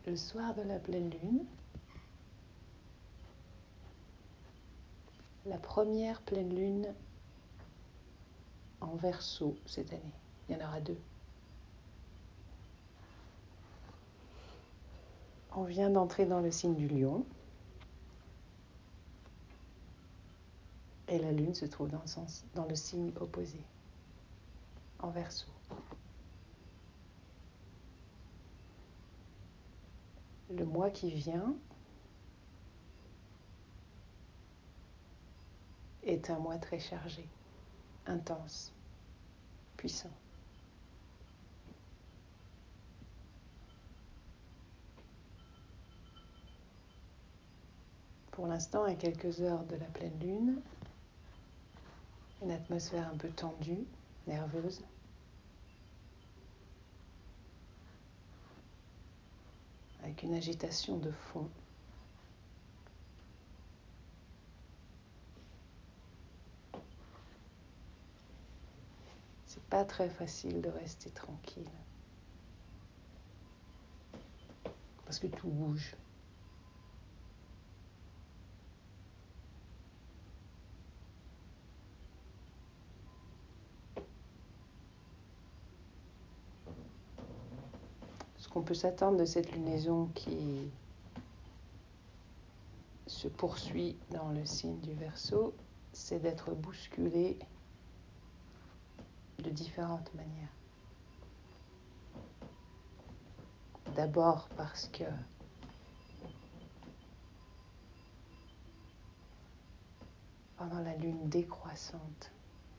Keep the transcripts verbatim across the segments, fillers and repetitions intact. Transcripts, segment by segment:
le soir de la pleine lune, la première pleine lune en Verseau cette année. Il y en aura deux. On vient d'entrer dans le signe du Lion et la lune se trouve dans le sens, dans le signe opposé, en Verseau. Le mois qui vient est un mois très chargé, intense, puissant. Pour l'instant, à quelques heures de la pleine lune, une atmosphère un peu tendue, nerveuse. Avec une agitation de fond. C'est pas très facile de rester tranquille. Parce que tout bouge. Ce qu'on peut s'attendre de cette lunaison qui se poursuit dans le signe du Verseau, c'est d'être bousculé de différentes manières. D'abord parce que pendant la lune décroissante,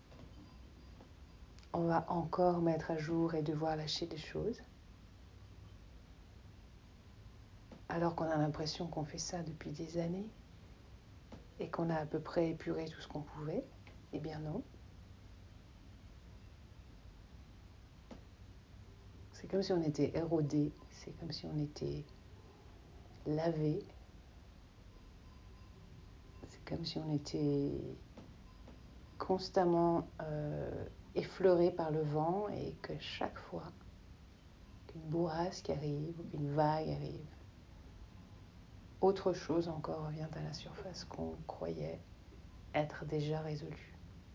on va encore mettre à jour et devoir lâcher des choses. Alors qu'on a l'impression qu'on fait ça depuis des années et qu'on a à peu près épuré tout ce qu'on pouvait, eh bien non. C'est comme si on était érodé, c'est comme si on était lavé, c'est comme si on était constamment euh, effleuré par le vent et que chaque fois qu'une bourrasque arrive ou qu'une vague arrive, autre chose encore revient à la surface qu'on croyait être déjà résolue.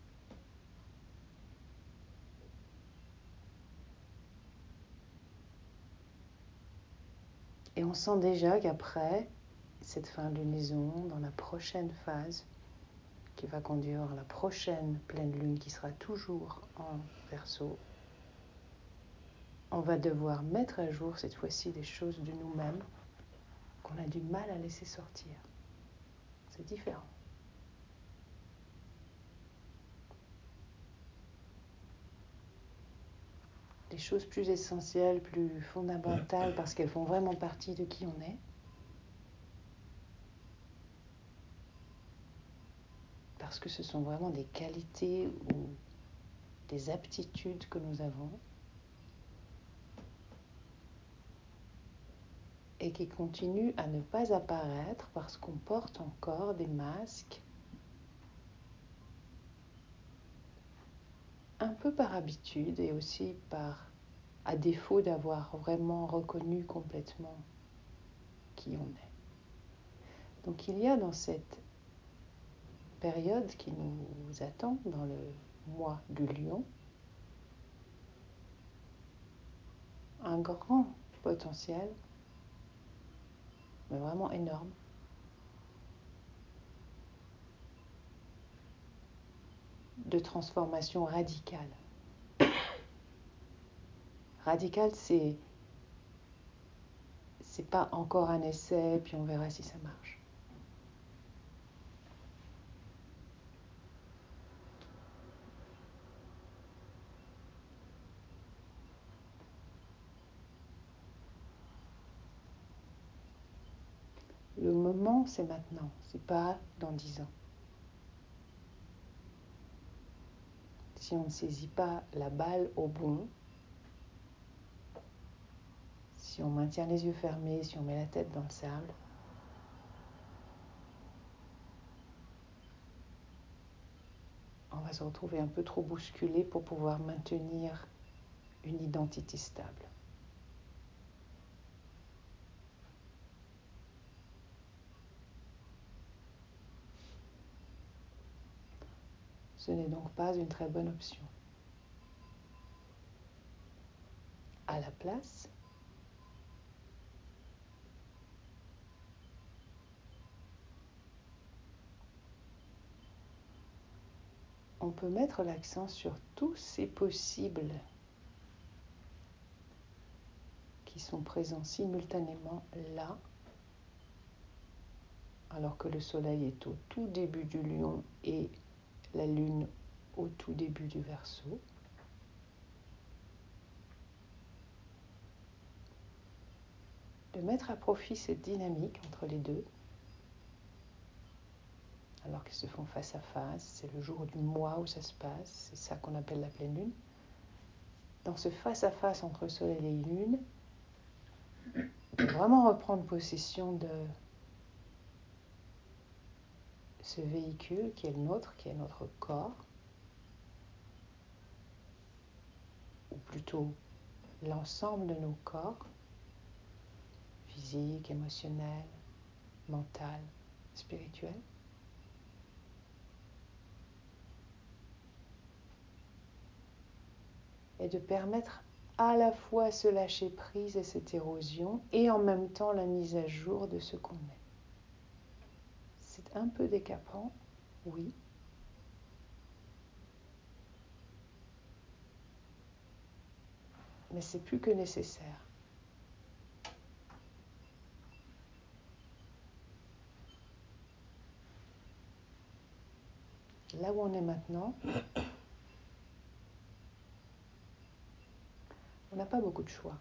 Et on sent déjà qu'après cette fin de lunaison, dans la prochaine phase, qui va conduire à la prochaine pleine lune qui sera toujours en Verseau, on va devoir mettre à jour cette fois-ci des choses de nous-mêmes qu'on a du mal à laisser sortir. C'est différent. Des choses plus essentielles, plus fondamentales, parce qu'elles font vraiment partie de qui on est. Parce que ce sont vraiment des qualités ou des aptitudes que nous avons et qui continuent à ne pas apparaître parce qu'on porte encore des masques un peu par habitude et aussi par, à défaut d'avoir vraiment reconnu complètement qui on est. Donc il y a dans cette période qui nous attend, dans le mois du Lion, un grand potentiel, mais vraiment énorme, de transformation radicale. Radical, c'est c'est pas encore un essai, puis on verra si ça marche. Le moment, c'est maintenant, c'est pas dans dix ans. Si on ne saisit pas la balle au bon, si on maintient les yeux fermés, si on met la tête dans le sable, on va se retrouver un peu trop bousculé pour pouvoir maintenir une identité stable. Ce n'est donc pas une très bonne option. À la place, on peut mettre l'accent sur tous ces possibles qui sont présents simultanément là, alors que le soleil est au tout début du lion et la lune au tout début du Verseau. De mettre à profit cette dynamique entre les deux, alors qu'ils se font face à face, c'est le jour du mois où ça se passe, c'est ça qu'on appelle la pleine lune. Dans ce face-à-face entre soleil et lune, de vraiment reprendre possession de ce véhicule qui est le nôtre, qui est notre corps, ou plutôt l'ensemble de nos corps, physique, émotionnel, mental, spirituel. Et de permettre à la fois ce lâcher-prise et cette érosion, et en même temps la mise à jour de ce qu'on est. C'est un peu décapant, oui. Mais c'est plus que nécessaire. Là où on est maintenant, on n'a pas beaucoup de choix.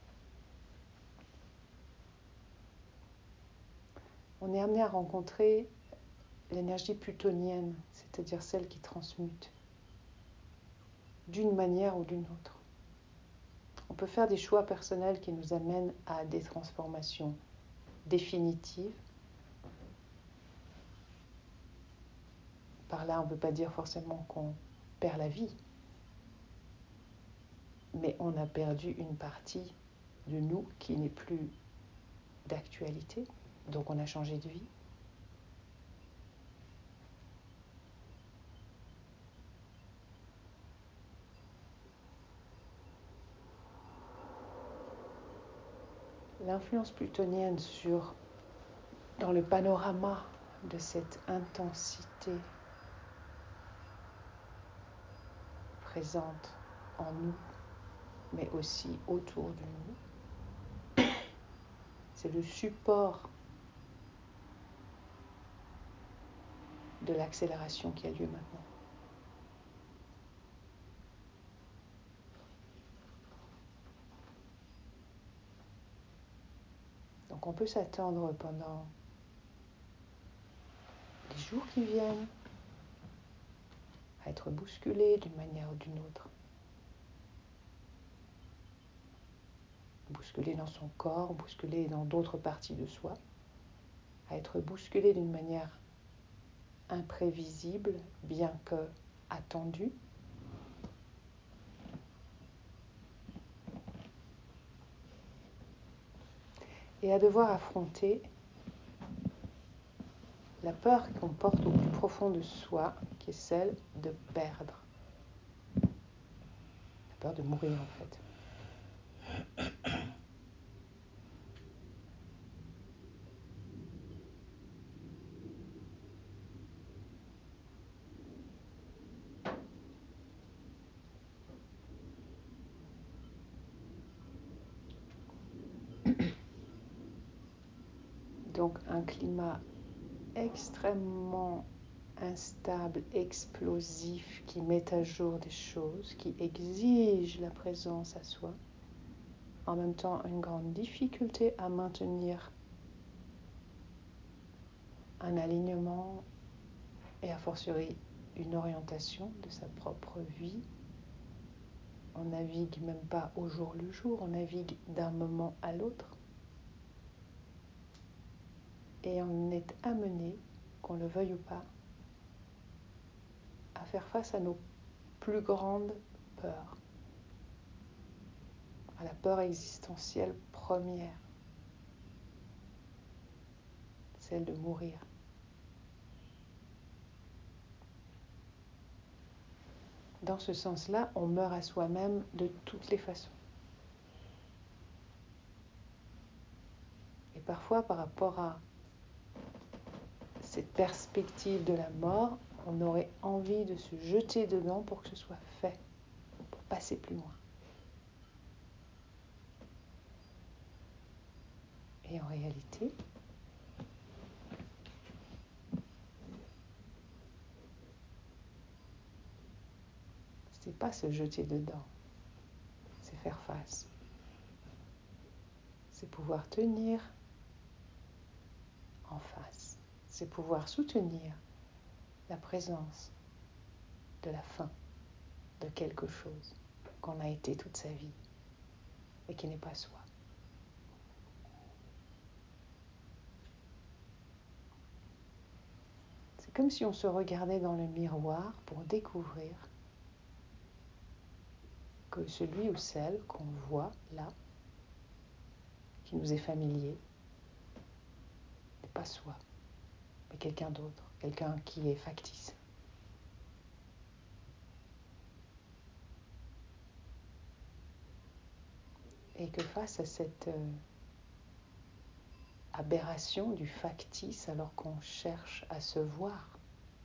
On est amené à rencontrer l'énergie plutonienne, c'est-à-dire celle qui transmute, d'une manière ou d'une autre. On peut faire des choix personnels qui nous amènent à des transformations définitives. Par là, on ne peut pas dire forcément qu'on perd la vie, mais on a perdu une partie de nous qui n'est plus d'actualité, donc on a changé de vie. L'influence plutonienne sur, dans le panorama de cette intensité présente en nous, mais aussi autour de nous, c'est le support de l'accélération qui a lieu maintenant. Donc on peut s'attendre pendant les jours qui viennent à être bousculé d'une manière ou d'une autre. Bousculé dans son corps, bousculé dans d'autres parties de soi, à être bousculé d'une manière imprévisible, bien que attendue. Et à devoir affronter la peur qu'on porte au plus profond de soi, qui est celle de perdre. La peur de mourir, en fait. Donc un climat extrêmement instable, explosif, qui met à jour des choses, qui exige la présence à soi. En même temps, une grande difficulté à maintenir un alignement et a fortiori une orientation de sa propre vie. On navigue même pas au jour le jour, on navigue d'un moment à l'autre. Et on est amené, qu'on le veuille ou pas, à faire face à nos plus grandes peurs, à la peur existentielle première, celle de mourir. dans ce sens-là, on meurt à soi-même de toutes les façons. Et parfois, par rapport à cette perspective de la mort, on aurait envie de se jeter dedans pour que ce soit fait, pour passer plus loin. Et en réalité, c'est pas se jeter dedans, c'est faire face. C'est pouvoir tenir en face. C'est pouvoir soutenir la présence de la fin, de quelque chose qu'on a été toute sa vie et qui n'est pas soi. C'est comme si on se regardait dans le miroir pour découvrir que celui ou celle qu'on voit là, qui nous est familier, n'est pas soi, mais quelqu'un d'autre, quelqu'un qui est factice. Et que face à cette euh, aberration du factice, alors qu'on cherche à se voir,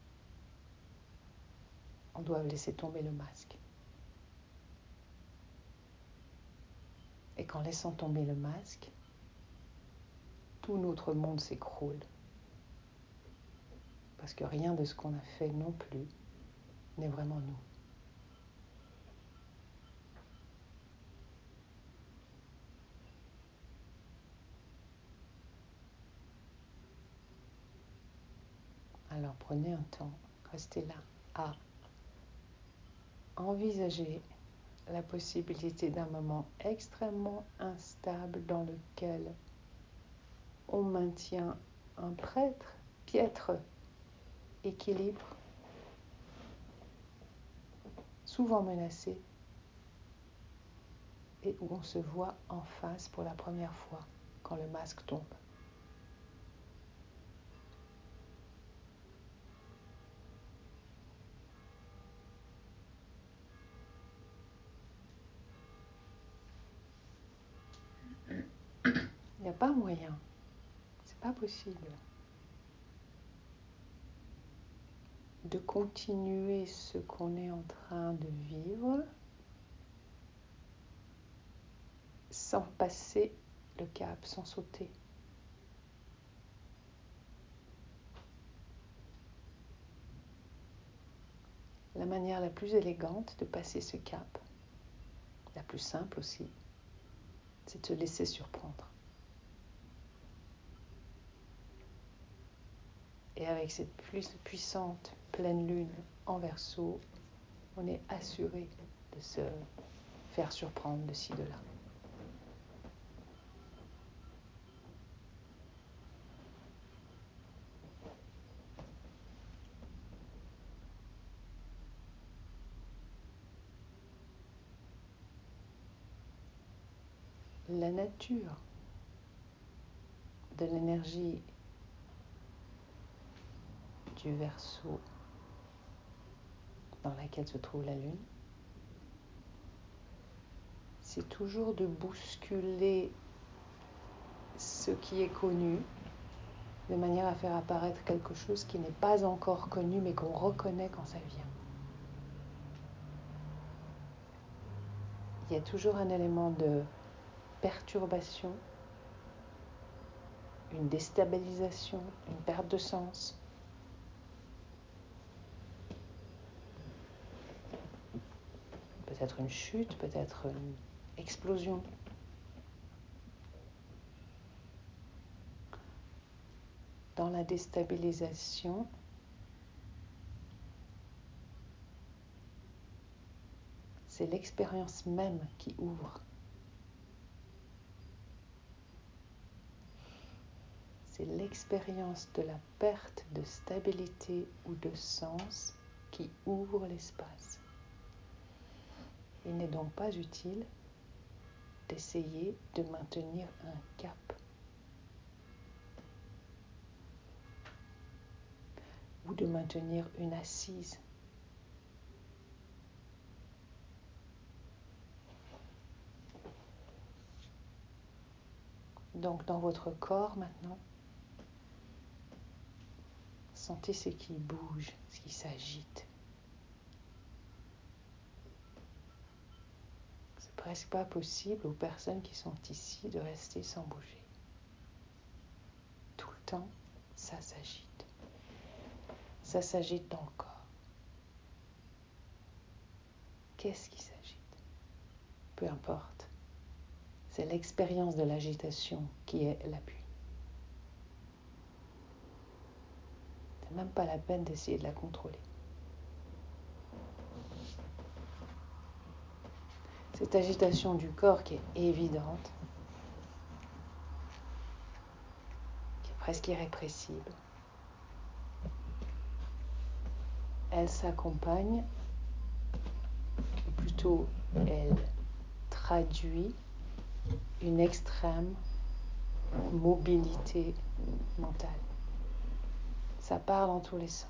on doit laisser tomber le masque. Et qu'en laissant tomber le masque, tout notre monde s'écroule. Parce que rien de ce qu'on a fait non plus n'est vraiment nous. Alors prenez un temps, restez là, à envisager la possibilité d'un moment extrêmement instable dans lequel on maintient un prêtre, piètre équilibre, souvent menacé, et où on se voit en face pour la première fois quand le masque tombe. Il n'y a pas moyen, c'est pas possible de continuer ce qu'on est en train de vivre sans passer le cap, sans sauter. La manière la plus élégante de passer ce cap, la plus simple aussi, c'est de se laisser surprendre. Et avec cette puissante pleine lune en Verseau, on est assuré de se faire surprendre de ci, de là. La nature de l'énergie du Verseau dans laquelle se trouve la Lune, c'est toujours de bousculer ce qui est connu de manière à faire apparaître quelque chose qui n'est pas encore connu mais qu'on reconnaît quand ça vient. Il y a toujours un élément de perturbation, une déstabilisation, une perte de sens. Peut-être une chute, peut-être une explosion. Dans la déstabilisation, c'est l'expérience même qui ouvre. C'est l'expérience de la perte de stabilité ou de sens qui ouvre l'espace. Il n'est donc pas utile d'essayer de maintenir un cap. Ou de maintenir une assise. Donc dans votre corps maintenant, sentez ce qui bouge, ce qui s'agite. C'est presque pas possible aux personnes qui sont ici de rester sans bouger. Tout le temps, ça s'agite. Ça s'agite dans le corps. Qu'est-ce qui s'agite? Peu importe. C'est l'expérience de l'agitation qui est l'appui. C'est même pas la peine d'essayer de la contrôler. Cette agitation du corps qui est évidente, qui est presque irrépressible, elle s'accompagne, ou plutôt elle traduit une extrême mobilité mentale. Ça part dans tous les sens.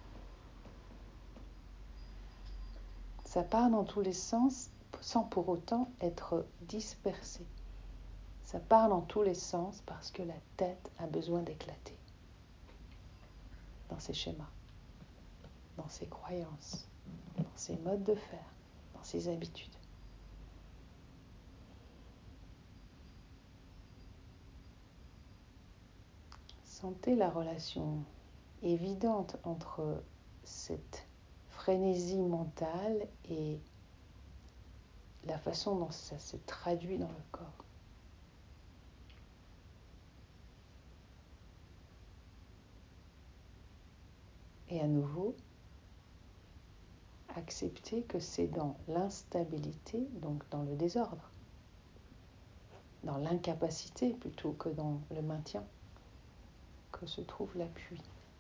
Ça part dans tous les sens sans pour autant être dispersé. Ça part dans tous les sens parce que la tête a besoin d'éclater dans ses schémas, dans ses croyances, dans ses modes de faire, dans ses habitudes. Sentez la relation évidente entre cette frénésie mentale et la façon dont ça se traduit dans le corps. Et à nouveau, acceptez que c'est dans l'instabilité, donc dans le désordre, dans l'incapacité plutôt que dans le maintien, que se trouve l'appui.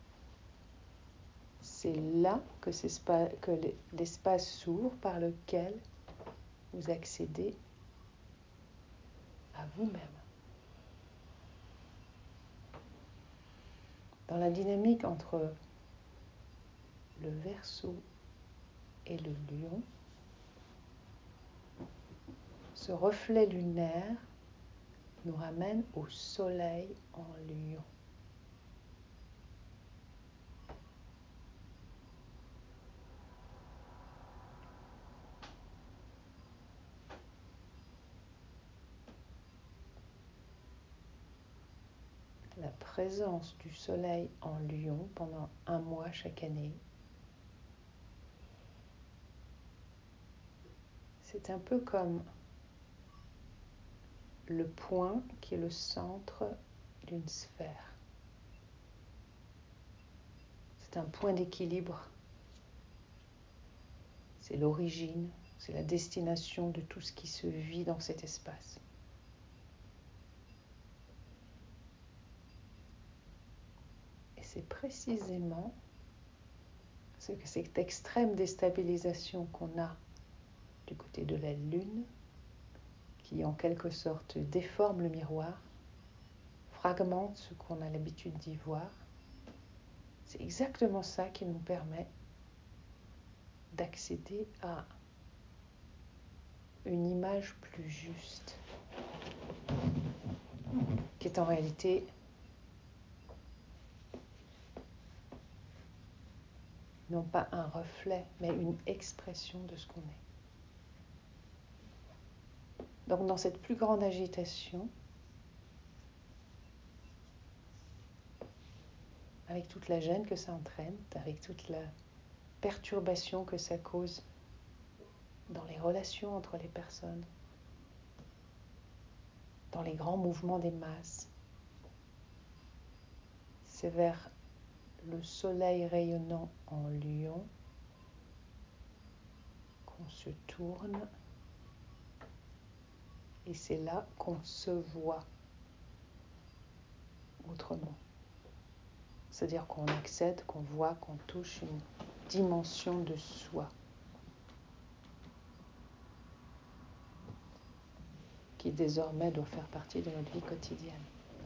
C'est là que, que l'espace s'ouvre par lequel vous accédez à vous-même. Dans la dynamique entre le Verseau et le Lion, ce reflet lunaire nous ramène au Soleil en Lion. La présence du Soleil en Lion pendant un mois chaque année, c'est un peu comme le point qui est le centre d'une sphère. C'est un point d'équilibre. C'est l'origine, c'est la destination de tout ce qui se vit dans cet espace. Et c'est précisément ce que cette extrême déstabilisation qu'on a du côté de la Lune, qui en quelque sorte déforme le miroir, fragmente ce qu'on a l'habitude d'y voir. C'est exactement ça qui nous permet d'accéder à une image plus juste, qui est en réalité non pas un reflet, mais une expression de ce qu'on est. Donc dans cette plus grande agitation, avec toute la gêne que ça entraîne, avec toute la perturbation que ça cause dans les relations entre les personnes, dans les grands mouvements des masses, c'est vers le soleil rayonnant en Lion qu'on se tourne et c'est là qu'on se voit autrement. C'est-à-dire qu'on accède, qu'on voit, qu'on touche une dimension de soi qui désormais doit faire partie de notre vie quotidienne.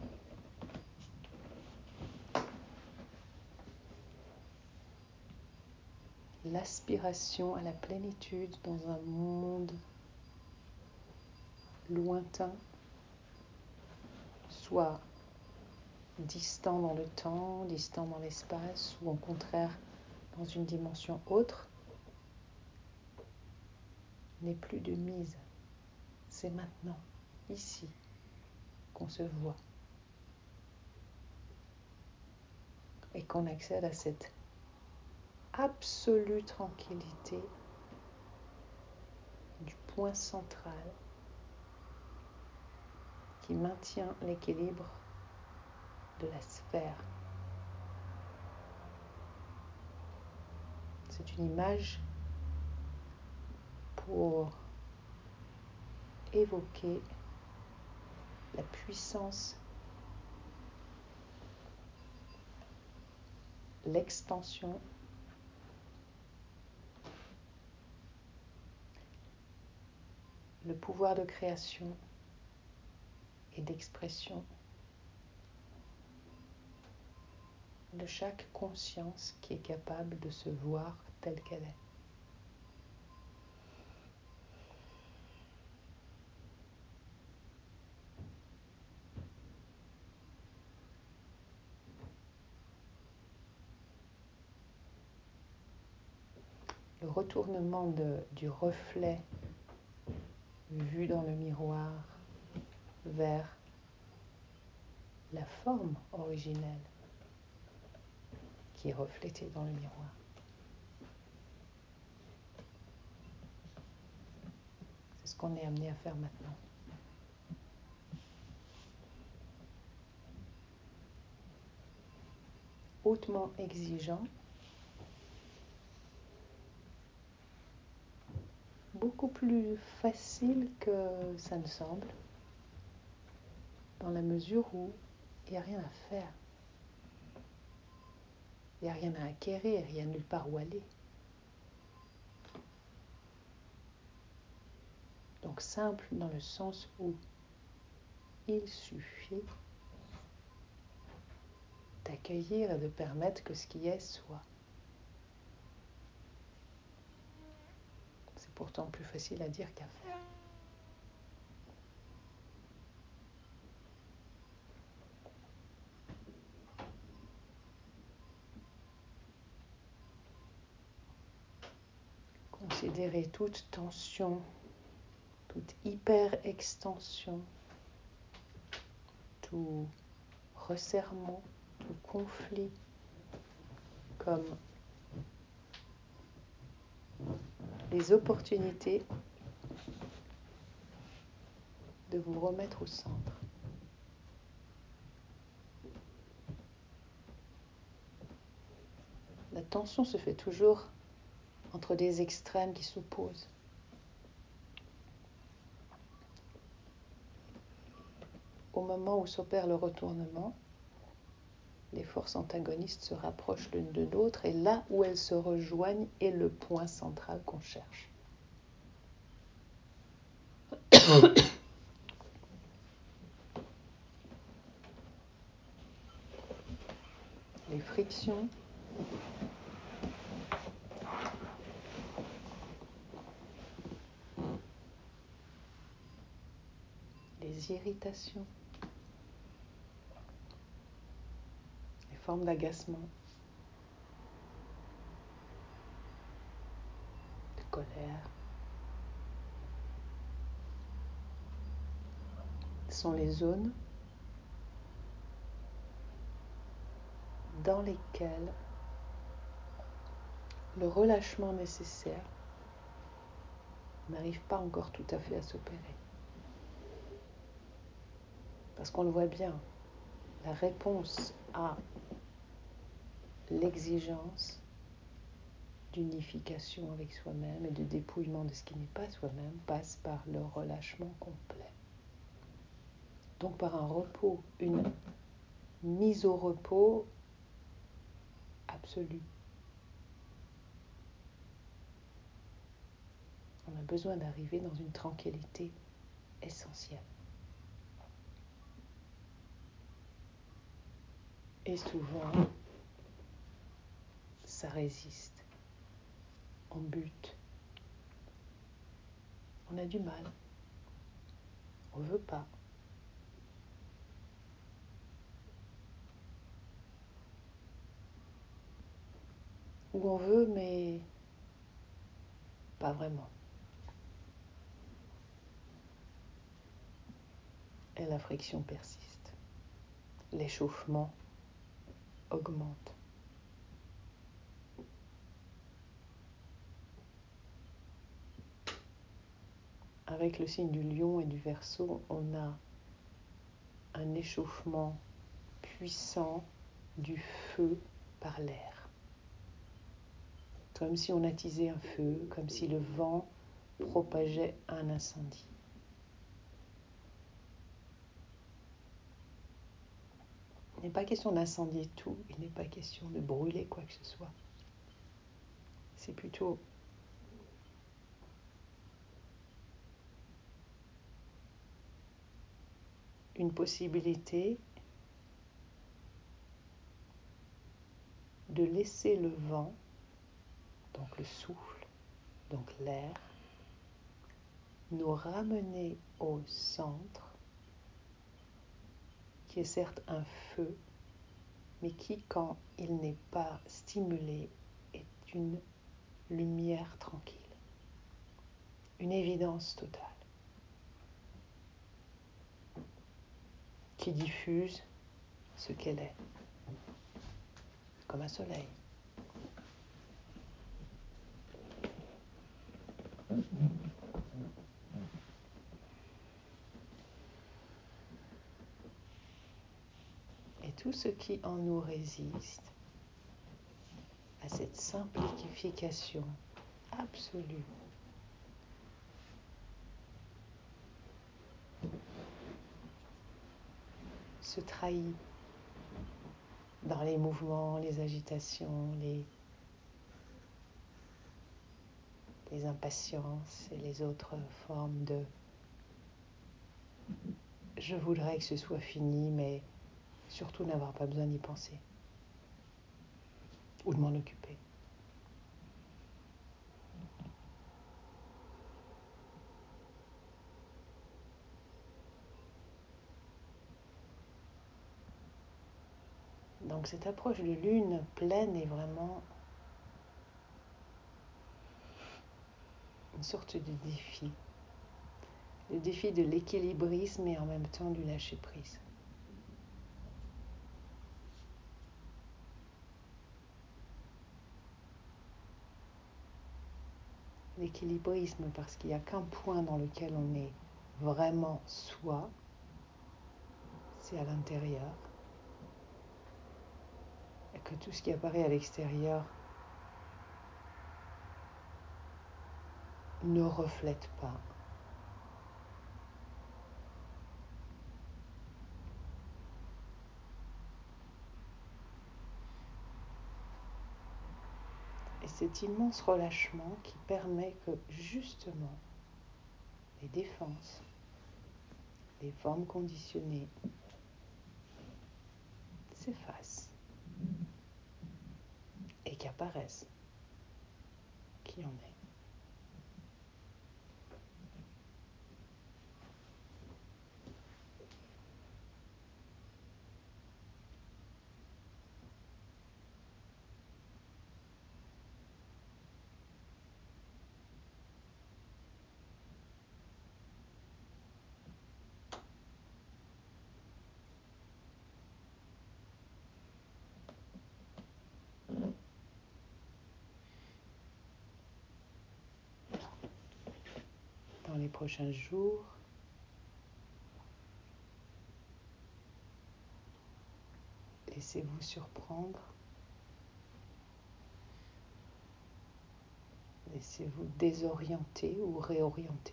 L'aspiration à la plénitude dans un monde lointain, soit distant dans le temps, distant dans l'espace, ou au contraire dans une dimension autre, n'est plus de mise. C'est maintenant, ici, qu'on se voit. Et qu'on accède à cette absolue tranquillité du point central qui maintient l'équilibre de la sphère. C'est une image pour évoquer la puissance, l'extension, le pouvoir de création et d'expression de chaque conscience qui est capable de se voir telle qu'elle est. Le retournement de, du reflet vu dans le miroir vers la forme originelle qui est reflétée dans le miroir. C'est ce qu'on est amené à faire maintenant. Hautement exigeant, beaucoup plus facile que ça ne semble, dans la mesure où il n'y a rien à faire. Il n'y a rien à acquérir, il n'y a nulle part où aller. Donc simple dans le sens où il suffit d'accueillir et de permettre que ce qui est soit. C'est pourtant plus facile à dire qu'à faire. Considérer toute tension, toute hyper-extension, tout resserrement, tout conflit comme les opportunités de vous remettre au centre. La tension se fait toujours entre des extrêmes qui s'opposent. Au moment où s'opère le retournement, les forces antagonistes se rapprochent l'une de l'autre et là où elles se rejoignent est le point central qu'on cherche. Les frictions, les irritations, les formes d'agacement, de colère, sont les zones dans lesquelles le relâchement nécessaire n'arrive pas encore tout à fait à s'opérer. Parce qu'on le voit bien, la réponse à l'exigence d'unification avec soi-même et de dépouillement de ce qui n'est pas soi-même passe par le relâchement complet. Donc par un repos, une mise au repos absolue. On a besoin d'arriver dans une tranquillité essentielle. Et souvent, ça résiste. On bute. On a du mal. On ne veut pas. où on veut, mais pas vraiment. Et la friction persiste. L'échauffement augmente. Avec le signe du lion et du Verseau, on a un échauffement puissant du feu par l'air. Comme si on attisait un feu, comme si le vent propageait un incendie. Il n'est pas question d'incendier tout, il n'est pas question de brûler quoi que ce soit. C'est plutôt une possibilité de laisser le vent, donc le souffle, donc l'air, nous ramener au centre, qui est certes un feu, mais qui, quand il n'est pas stimulé, est une lumière tranquille, une évidence totale, qui diffuse ce qu'elle est, comme un soleil. Et tout ce qui en nous résiste à cette simplification absolue se trahit dans les mouvements, les agitations, les, les impatiences et les autres formes de « je voudrais que ce soit fini, mais surtout n'avoir pas besoin d'y penser ou de m'en occuper ». Donc cette approche de lune pleine est vraiment une sorte de défi. Le défi de l'équilibrisme et en même temps du lâcher-prise. L'équilibrisme parce qu'il n'y a qu'un point dans lequel on est vraiment soi, c'est à l'intérieur. Et que tout ce qui apparaît à l'extérieur ne reflète pas. Et cet immense relâchement qui permet que justement les défenses, les formes conditionnées s'effacent et qu'apparaissent qui en est. Dans les prochains jours, laissez-vous surprendre, laissez-vous désorienter ou réorienter.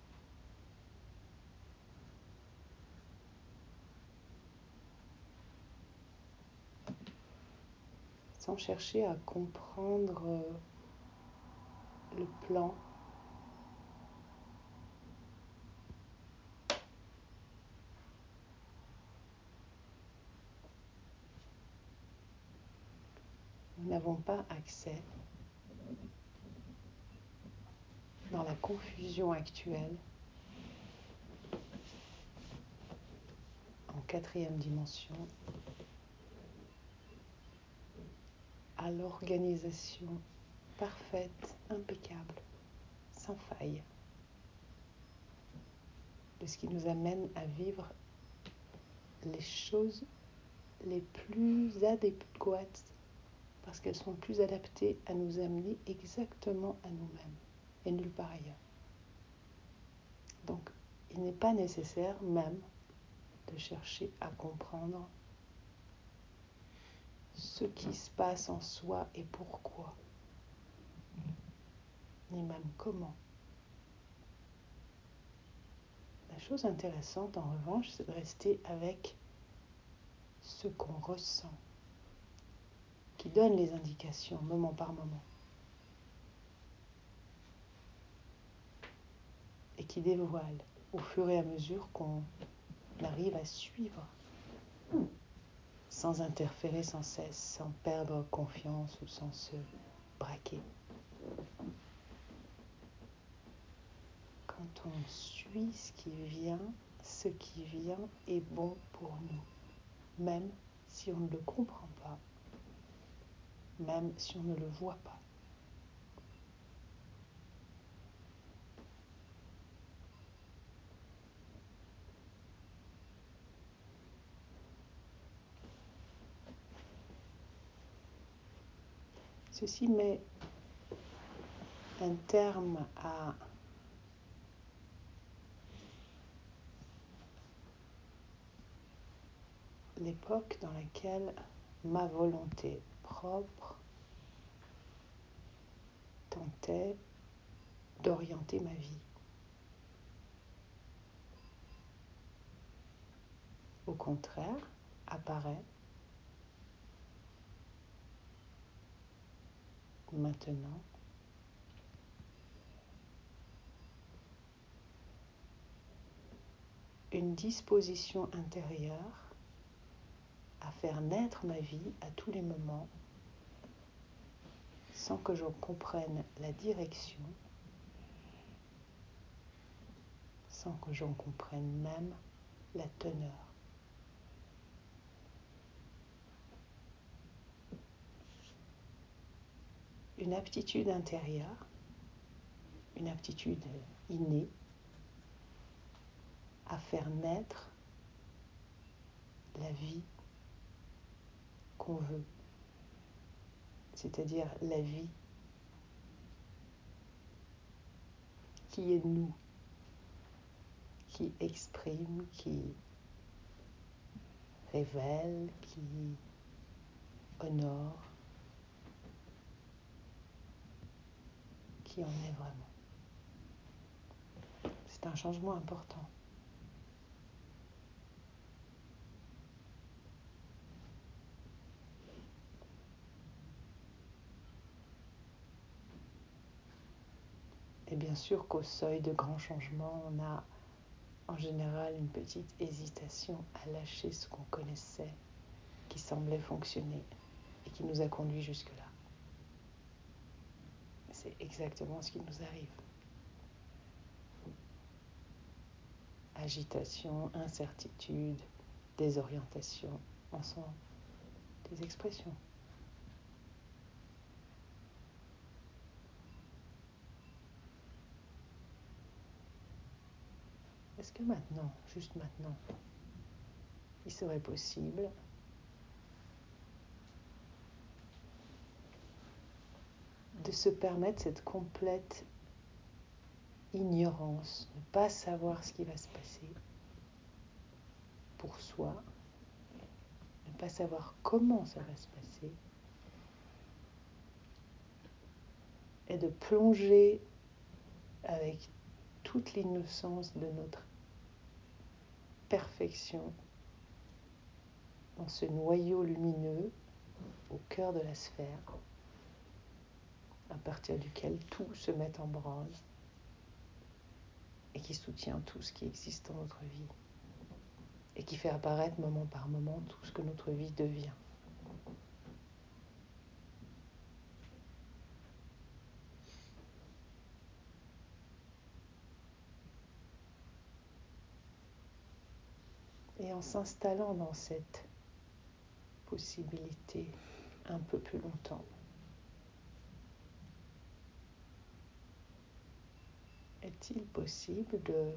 Sans chercher à comprendre le plan. Nous n'avons pas accès, dans la confusion actuelle, en quatrième dimension, à à l'organisation parfaite, impeccable, sans faille, de ce qui nous amène à vivre les choses les plus adéquates, parce qu'elles sont plus adaptées à nous amener exactement à nous-mêmes et nulle part ailleurs. Donc, il n'est pas nécessaire même de chercher à comprendre ce qui se passe en soi et pourquoi, ni même comment. La chose intéressante, en revanche, c'est de rester avec ce qu'on ressent, qui donne les indications moment par moment, et qui dévoile au fur et à mesure qu'on arrive à suivre, sans interférer sans cesse, sans perdre confiance ou sans se braquer. Quand on suit ce qui vient, ce qui vient est bon pour nous, même si on ne le comprend pas, même si on ne le voit pas. Ceci met un terme à l'époque dans laquelle ma volonté propre tentait d'orienter ma vie. Au contraire, apparaît maintenant une disposition intérieure à faire naître ma vie à tous les moments sans que j'en comprenne la direction, sans que j'en comprenne même la teneur. Une aptitude intérieure, une aptitude innée à faire naître la vie qu'on veut, c'est-à-dire la vie qui est nous, qui exprime, qui révèle, qui honore, qui en est vraiment. C'est un changement important. Et bien sûr qu'au seuil de grands changements, on a en général une petite hésitation à lâcher ce qu'on connaissait, qui semblait fonctionner et qui nous a conduits jusque-là. C'est exactement ce qui nous arrive. Agitation, incertitude, désorientation, en sont des expressions. Est-ce que maintenant, juste maintenant, il serait possible de se permettre cette complète ignorance, ne pas savoir ce qui va se passer pour soi, ne pas savoir comment ça va se passer, et de plonger avec toute l'innocence de notre perfection dans ce noyau lumineux au cœur de la sphère, à partir duquel tout se met en branle et qui soutient tout ce qui existe dans notre vie et qui fait apparaître moment par moment tout ce que notre vie devient. Et en s'installant dans cette possibilité un peu plus longtemps, Est-il possible de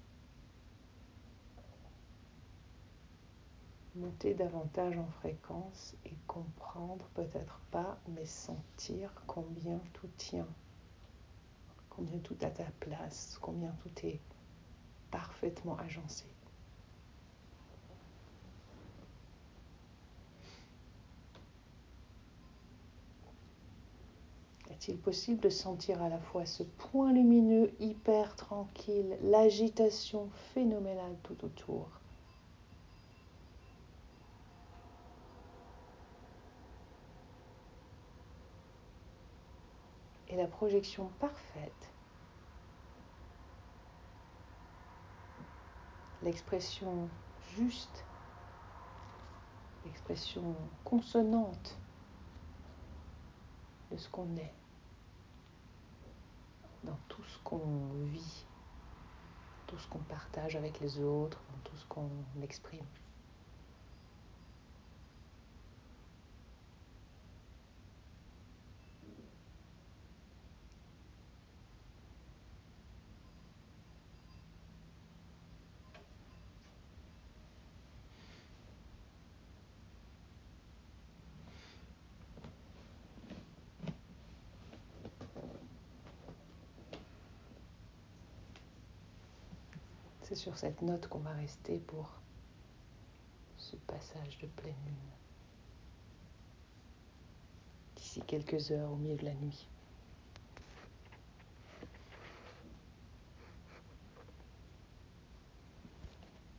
monter davantage en fréquence et comprendre, peut-être pas, mais sentir combien tout tient, combien tout a ta place, combien tout est parfaitement agencé. Est-il possible de sentir à la fois ce point lumineux hyper tranquille, l'agitation phénoménale tout autour, et la projection parfaite, l'expression juste, l'expression consonante de ce qu'on est, dans tout ce qu'on vit, tout ce qu'on partage avec les autres, dans tout ce qu'on exprime. C'est sur cette note qu'on va rester pour ce passage de pleine lune, d'ici quelques heures au milieu de la nuit.